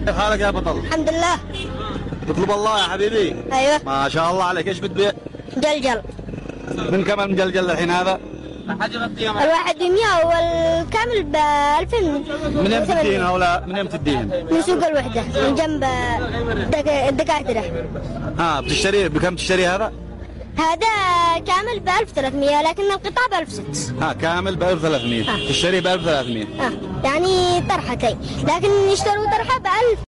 كيف حالك يا بطل؟ الحمد لله. تطلب الله يا حبيبي. ايوه. ما شاء الله عليك، ايش بتبيع؟ جلجل. من كم المجلجل الحين هذا؟ الواحد ب100 والكامل ب2000. من يوم تديهن هؤلاء؟ من يوم تديهن؟ من سوق الوحدة من جنب الدكاترة. بتشتري بكم تشتري هذا؟ هذا كامل ب1300 لكن القطع ب1600. كامل ب1300. تشتريه ب1300. يعني طرحتين، لكن يشتروا طرحة ب1000.